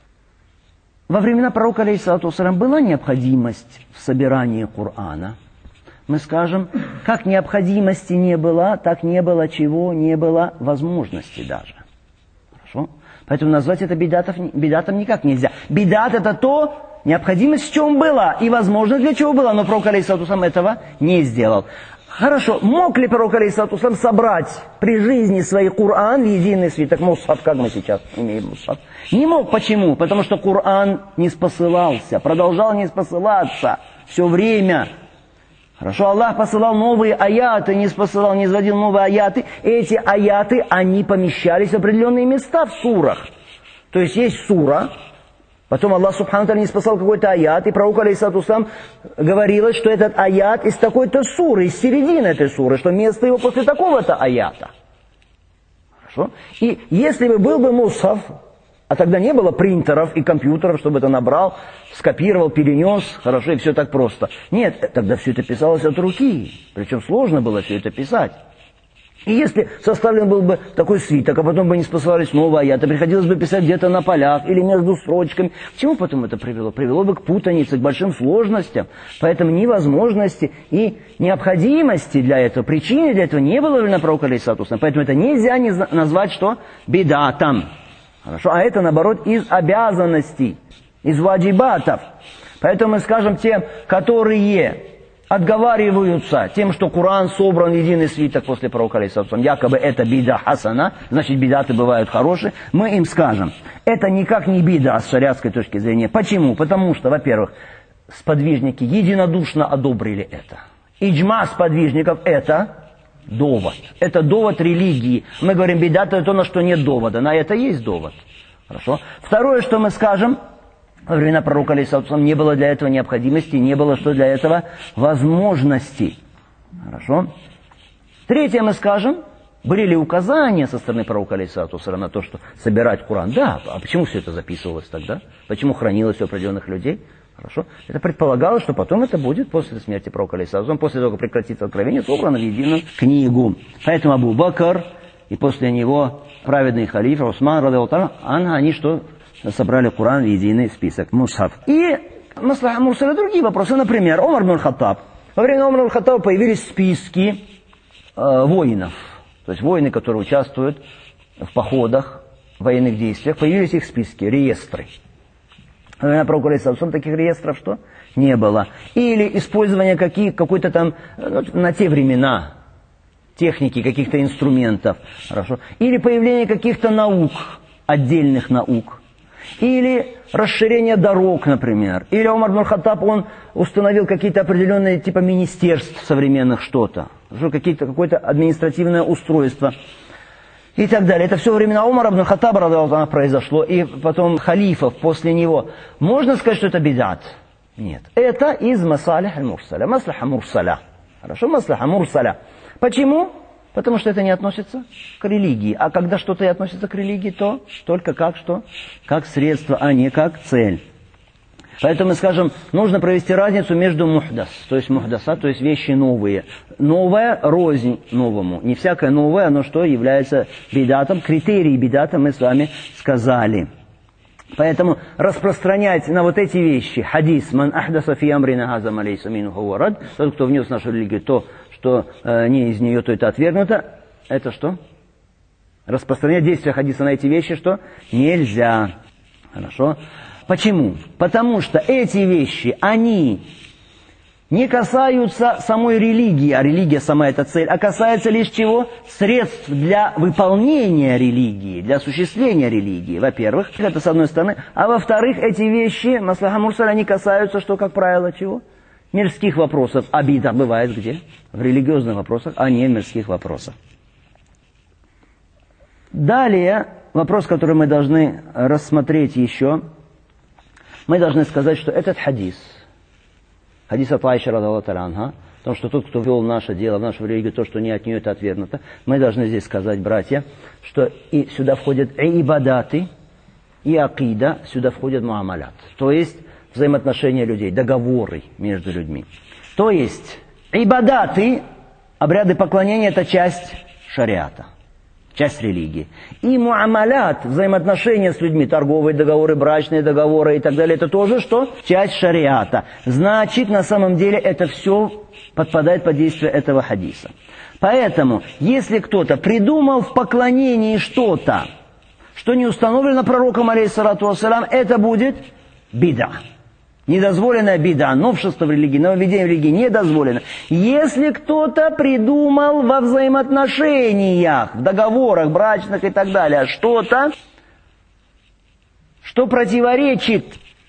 Во времена пророка, алейхиссалату вассалям, была необходимость в собирании Корана. Мы скажем, как необходимости не было, так не было чего, не было возможности даже. Хорошо? Поэтому назвать это бидатом никак нельзя. Бидат это то, необходимость в чем была, и возможность для чего была, но пророк, алейхиссалату вассалям, этого не сделал. Хорошо, мог ли пророк, алейхиссалату вассалям, собрать при жизни своей Коран в единый свиток, мусхаф, как мы сейчас имеем мусхаф? Не мог. Почему? Потому что Коран не спосылался, продолжал не спосылаться все время. Хорошо, Аллах посылал новые аяты, не спосылал, не изводил новые аяты. Эти аяты, они помещались в определенные места в сурах. То есть сура, потом Аллах субхану тааля не спасал какой-то аят, и пророк, алейхиссалату вассалям, говорилось, что этот аят из такой-то суры, из середины этой суры, что место его после такого-то аята. Хорошо? И если бы был бы мусхаф, а тогда не было принтеров и компьютеров, чтобы это набрал, скопировал, перенес, хорошо, и все так просто. Нет, тогда все это писалось от руки, причем сложно было все это писать. И если составлен был бы такой свиток, а потом бы не спасались новые аяты, приходилось бы писать где-то на полях или между строчками, к чему потом это привело? Привело бы к путанице, к большим сложностям. Поэтому ни возможности и необходимости для этого, причины для этого не было на пророка, алейхиссалату вассалям. Поэтому это нельзя назвать, что бидатом. Хорошо? А это, наоборот, из обязанностей, из ваджибатов. Поэтому мы скажем тем, которые отговариваются тем, что Коран собран в единый свиток после пророка, алейхиссалату вассалям, якобы это бида хасана, значит бидаты бывают хорошие, мы им скажем, это никак не бида с шариатской точки зрения. Почему? Потому что, во-первых, сподвижники единодушно одобрили это. Иджма сподвижников это довод. Это довод религии. Мы говорим, бидат это то, на что нет довода. На это есть довод. Хорошо? Второе, что мы скажем, во времена пророка, алейхиссалату вассалям, не было для этого необходимости, не было что для этого возможности. Хорошо? Третье, мы скажем, были ли указания со стороны пророка, алейхиссалату вассалям, на то, что собирать Коран? Да. А почему все это записывалось тогда? Почему хранилось у определенных людей? Хорошо? Это предполагалось, что потом это будет после смерти пророка, алейхиссалату вассалям, после того, как прекратится откровение, собрано в единую книгу. Поэтому Абу Бакр и после него праведный халиф Усман, радиаллаху анху, они что? Собрали Коран в единый список, мусхаф. И маслаха мурсаля, другие вопросы. Например, Умар ибн аль-Хаттаб. Во время Умара ибн аль-Хаттаба появились списки воинов. То есть воины, которые участвуют в походах, в военных действиях, появились их списки, реестры. Во время пророка, алейхиссалату вассалям, таких реестров что? Не было. Или использование какой-то там, на те времена, техники, каких-то инструментов. Хорошо. Или появление каких-то наук, отдельных наук. Или расширение дорог, например. Или Умар ибн аль-Хаттаб, он установил какие-то определенные типа министерств современных что-то. Какое-то административное устройство. И так далее. Это все во времена Умара ибн аль-Хаттаба, радиаллаху анху, произошло. И потом халифов после него. Можно сказать, что это бидат? Нет. Это из масалих аль-мурсаля. Маслаха мурсаля. Хорошо? Маслаха мурсаля. Почему? Потому что это не относится к религии. А когда что-то и относится к религии, то только как что? Как средство, а не как цель. Поэтому мы скажем, нужно провести разницу между мухдас, то есть мухдаса, то есть вещи новые. Новое рознь новому. Не всякое новое, оно что является бидатом. Критерии бидата мы с вами сказали. Поэтому распространять на вот эти вещи хадис «Ман ахдаса фи амрина хаза ма лейса минху хуа рад», тот, кто внес в нашу религию то, что не из нее, то это отвергнуто. Это что? Распространять действия хадиса на эти вещи, что? Нельзя. Хорошо? Почему? Потому что эти вещи, они не касаются самой религии, а религия сама это цель, а касается лишь чего? Средств для выполнения религии, для осуществления религии, во-первых, это с одной стороны, а во-вторых, эти вещи, маслаха мурсаля, они касаются, что, как правило, чего? Мирских вопросов. А бида бывает где? В религиозных вопросах, а не в мирских вопросах. Далее, вопрос, который мы должны рассмотреть еще, мы должны сказать, что этот хадис, Хадис от Айши радхиаллаху та'аля анха, о том, что тот, кто ввел в наше дело, в нашу религию, то, что не от нее, это отвергнуто. Мы должны здесь сказать, братья, что и сюда входят и ибадаты, и акида, сюда входят муамалят. То есть взаимоотношения людей, договоры между людьми. То есть ибадаты, обряды поклонения, это часть шариата, часть религии. И муамалят, взаимоотношения с людьми, торговые договоры, брачные договоры и так далее, это тоже что? Часть шариата. Значит, на самом деле это все подпадает под действие этого хадиса. Поэтому, если кто-то придумал в поклонении что-то, что не установлено пророком, алейхиссалату вассалям, это будет бида. Недозволенная бида, новшество в религии, нововведение в религии недозволено. Если кто-то придумал во взаимоотношениях, в договорах брачных и так далее, что-то, что противоречит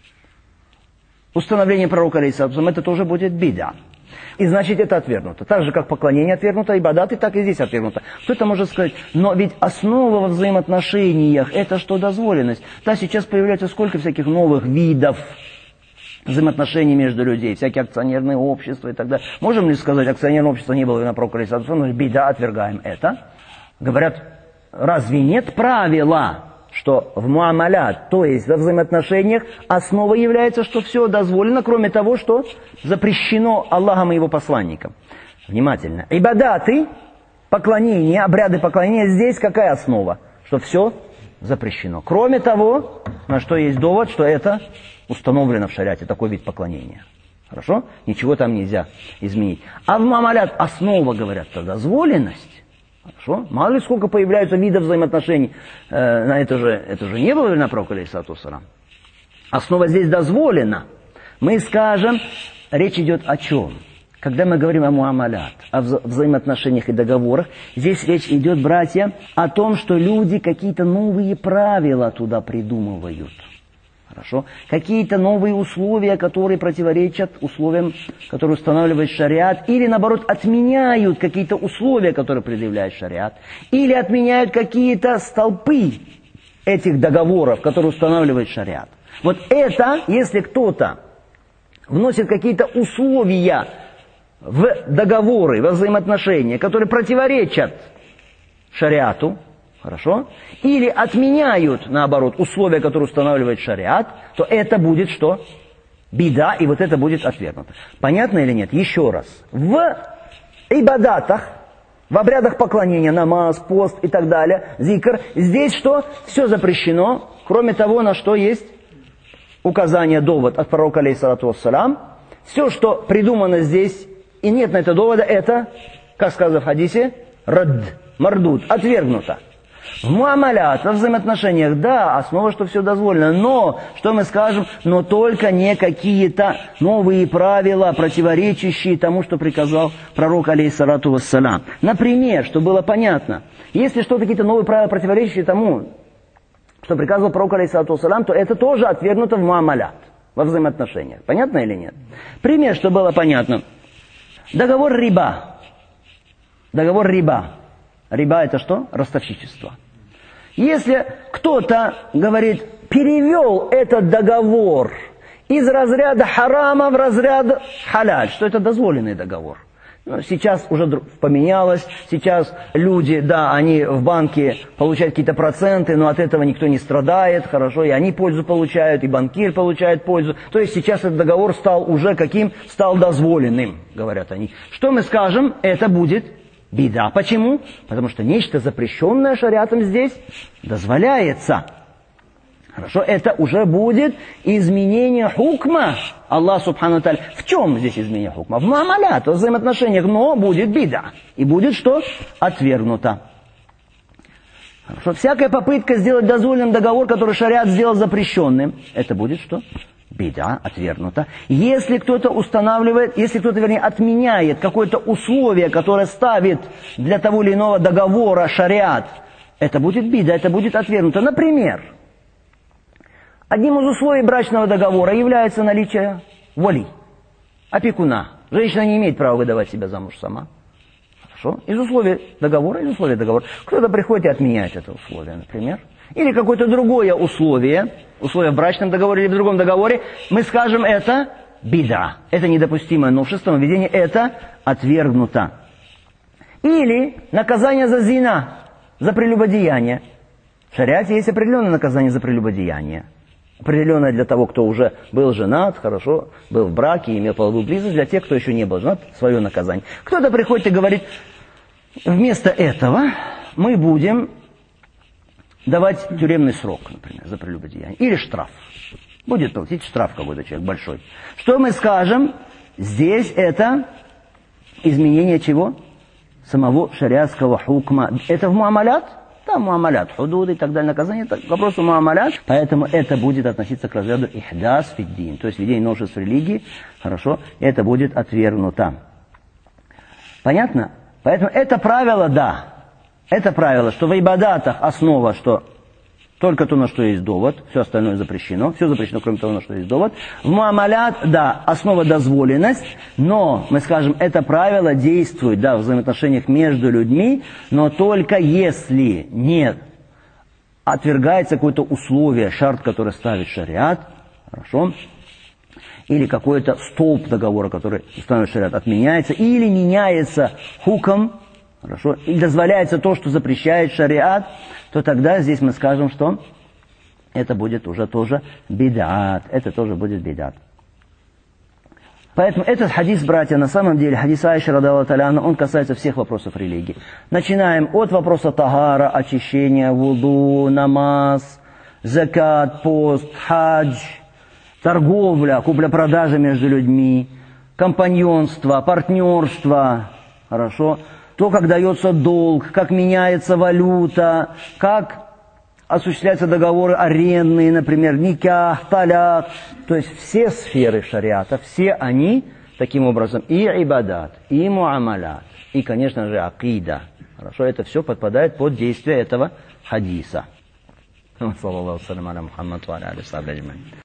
установлению пророка, алейхиссалату вассалям, это тоже будет бида. И значит, это отвергнуто. Так же, как поклонение отвергнуто, ибадаты, так и здесь отвергнуто. Кто-то может сказать, но ведь основа во взаимоотношениях, это что дозволенность. Да, сейчас появляется сколько всяких новых видов взаимоотношений между людьми, всякие акционерные общества и так далее. Можем ли сказать, акционерное общество не было на пророка, бида, отвергаем это? Говорят, разве нет правила, что в муамалят, то есть во взаимоотношениях, основа является, что все дозволено, кроме того, что запрещено Аллахом и его посланником. Внимательно. Ибадаты, поклонение, обряды поклонения, здесь какая основа? Что все запрещено. Кроме того, на что есть довод, что это установлено в шариате, такой вид поклонения. Хорошо? Ничего там нельзя изменить. А в муамалят основа, говорят, то дозволенность. Хорошо? Мало ли сколько появляются видов взаимоотношений. Это же не было на пророка, алейхиссалату вассалям. Основа здесь дозволена. Мы скажем, речь идет о чем? Когда мы говорим о муамалят, о взаимоотношениях и договорах, здесь речь идет, братья, о том, что люди какие-то новые правила туда придумывают. Хорошо? Какие-то новые условия, которые противоречат условиям, которые устанавливает шариат, или наоборот отменяют какие-то условия, которые предъявляет шариат, или отменяют какие-то столпы этих договоров, которые устанавливает шариат. Вот это, если кто-то вносит какие-то условия в договоры, во взаимоотношения, которые противоречат шариату, хорошо? Или отменяют, наоборот, условия, которые устанавливает шариат, то это будет что? Бида, и вот это будет отвергнуто. Понятно или нет? Еще раз. В ибадатах, в обрядах поклонения, намаз, пост и так далее, зикр, здесь что? Все запрещено, кроме того, на что есть указание, довод от пророка, алейхиссалату вассалям. Все, что придумано здесь, и нет на это довода, это, как сказано в хадисе, радд, мардуд, отвергнуто. В муамалят, во взаимоотношениях, да, основа, что все дозволено, но, что мы скажем, но только не какие-то новые правила, противоречащие тому, что приказал пророк, алейхиссалату вассалям. Например, чтобы было понятно, если что-то какие-то новые правила, противоречащие тому, что приказывал пророк, алейхиссалату вассалям, то это тоже отвергнуто в муамалят, во взаимоотношениях. Понятно или нет? Пример, чтобы было понятно. Договор риба. Договор риба. Риба это что? Ростовщичество. Если кто-то, говорит, перевел этот договор из разряда харама в разряд халяль, что это дозволенный договор. Но сейчас уже поменялось, сейчас люди, да, они в банке получают какие-то проценты, но от этого никто не страдает, хорошо, и они пользу получают, и банкир получает пользу. То есть сейчас этот договор стал уже каким? Стал дозволенным, говорят они. Что мы скажем? Это будет бида. Почему? Потому что нечто запрещенное шариатом здесь дозволяется. Хорошо, это уже будет изменение хукма Аллах субхану тааля. В чем здесь изменение хукма? В муамалят, в взаимоотношениях, но будет бида. И будет что? Отвергнуто. Хорошо, всякая попытка сделать дозволенным договор, который шариат сделал запрещенным, это будет что? Бида, отвергнуто. Если кто-то устанавливает, если кто-то, вернее, отменяет какое-то условие, которое ставит для того или иного договора шариат, это будет бида, это будет отвергнуто. Например, одним из условий брачного договора является наличие вали, опекуна. Женщина не имеет права выдавать себя замуж сама. Хорошо? Из условий договора, Кто-то приходит и отменяет это условие, например. Или какое-то другое условие в брачном договоре или в другом договоре, мы скажем, это бид'а. Это недопустимое новшество, нововведение, это отвергнуто. Или наказание за зина, за прелюбодеяние. В шариате есть определенное наказание за прелюбодеяние. Определенное для того, кто уже был женат, хорошо, был в браке, имел половую близость. Для тех, кто еще не был женат, свое наказание. Кто-то приходит и говорит, вместо этого мы будем давать тюремный срок, например, за прелюбодеяние. Или штраф. Будет платить штраф какой-то человек большой. Что мы скажем? Здесь это изменение чего? Самого шариатского хукма. Это в муамалят? Да, муамалят, худуд и так далее, наказание, это к вопросу муамалят. Поэтому это будет относиться к разряду ихдас фиддин, то есть введение новшеств в религии, хорошо, это будет отвергнуто. Понятно? Поэтому это правило, да, это правило, что в ибадатах основа, что только то, на что есть довод, все остальное запрещено, все запрещено, кроме того, на что есть довод. В муамалят, да, основа дозволенность, но, мы скажем, это правило действует, да, в взаимоотношениях между людьми, но только если не отвергается какое-то условие, шарт, который ставит шариат, хорошо, или какой-то столб договора, который устанавливает шариат, отменяется, или меняется хуком, хорошо, или дозволяется то, что запрещает шариат, то тогда здесь мы скажем, что это будет уже тоже бид'ат. Это тоже будет бид'ат. Поэтому этот хадис, братья, на самом деле, хадис Аиши, радиаллаху та'аля анха, он касается всех вопросов религии. Начинаем от вопроса тагара, очищения, вуду, намаз, закат, пост, хадж, торговля, купля-продажа между людьми, компаньонство, партнерство, хорошо, то, как дается долг, как меняется валюта, как осуществляются договоры арендные, например, никах, таляк. То есть все сферы шариата, все они, таким образом, и ибадат, и муамалят, и, конечно же, акида. Хорошо, это все подпадает под действие этого хадиса.